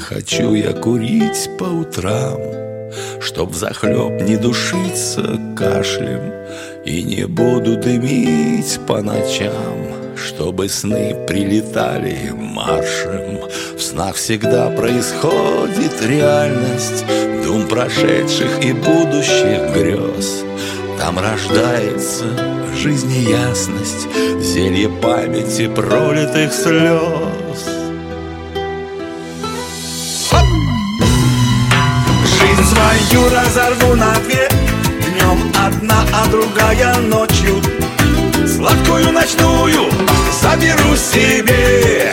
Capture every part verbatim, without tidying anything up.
хочу я курить по утрам, чтоб взахлеб не душиться кашлем, и не буду дымить по ночам, чтобы сны прилетали маршем. В снах всегда происходит реальность дум прошедших и будущих грез. Там рождается жизнеясность, зелье памяти пролитых слез. Жизнь свою разорву на две, днем одна, а другая ночью. Сладкую ночную заберу себе,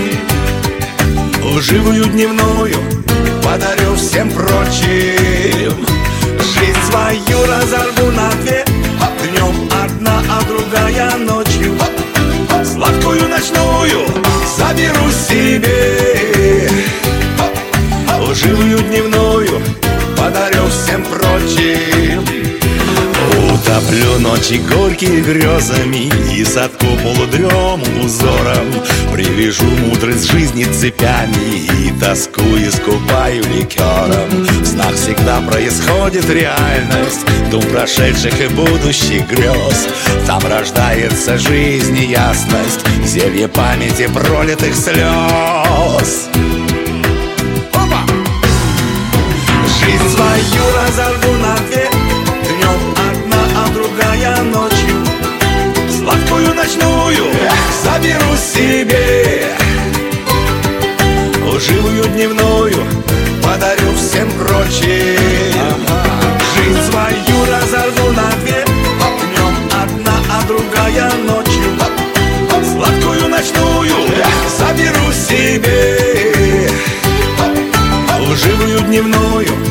лживую дневную подарю всем прочим. Жизнь свою разорву на две, днем одна, а другая ночью. Сладкую ночную заберу себе, лживую дневную подарю всем прочим. Утоплю ночи горькие грезами и сотру полудрем узором. Привяжу мудрость жизни цепями и тоску искупаю ликером. В снах всегда происходит реальность дум прошедших и будущих грез. Там рождается жизнь и ясность, зелье памяти пролитых слез. Опа! Жизнь свою разорву на две, днем одна, а другая ночью. Сладкую ночную заберу себе, лживую дневную подарю всем прочим. Жизнь свою разорву на две, днем одна, а другая ночью. Сладкую ночную заберу себе, лживую дневную